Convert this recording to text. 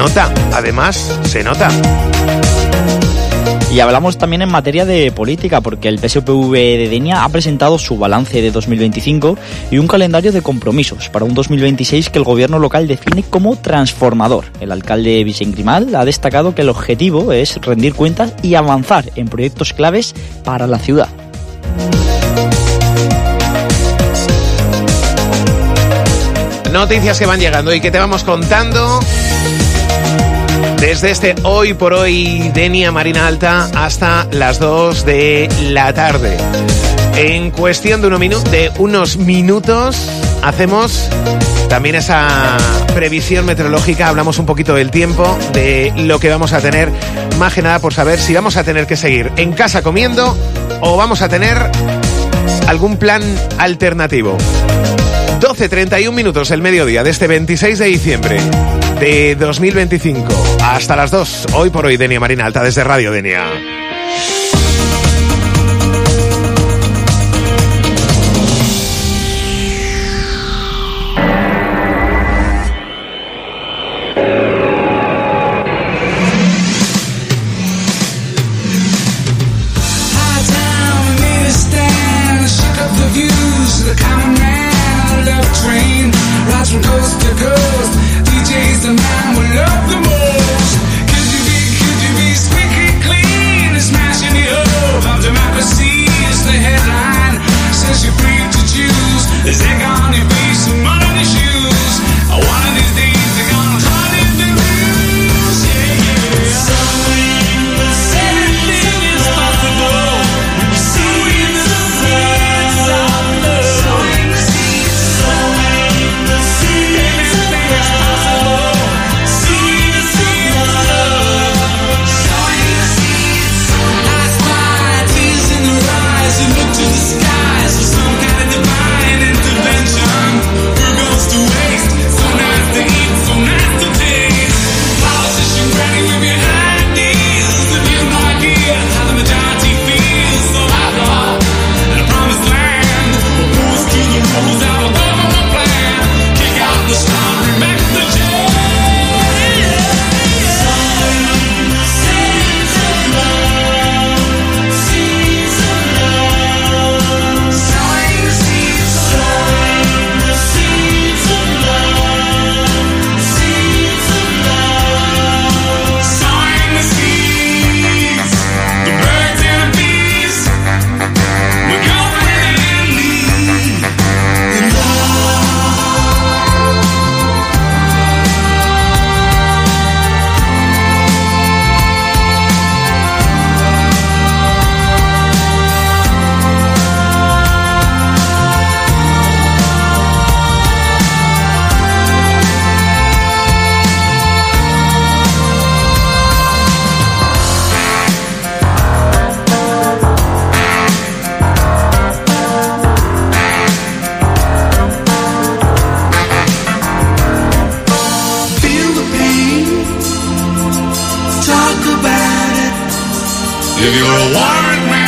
nota, además se nota. Y hablamos también en materia de política, porque el PSPV de Denia ha presentado su balance de 2025 y un calendario de compromisos para un 2026 que el gobierno local define como transformador. El alcalde Vicent Grimal ha destacado que el objetivo es rendir cuentas y avanzar en proyectos claves para la ciudad. Noticias que van llegando y que te vamos contando desde este Hoy por Hoy Denia Marina Alta hasta las 2 de la tarde. En cuestión de unos minutos hacemos también esa previsión meteorológica, hablamos un poquito del tiempo, de lo que vamos a tener, más que nada por saber si vamos a tener que seguir en casa comiendo o vamos a tener algún plan alternativo. 12:31 minutos el mediodía de este 26 de diciembre de 2025. Hasta las 2, Hoy por Hoy Denia Marina Alta desde Radio Denia. If you're a warrant man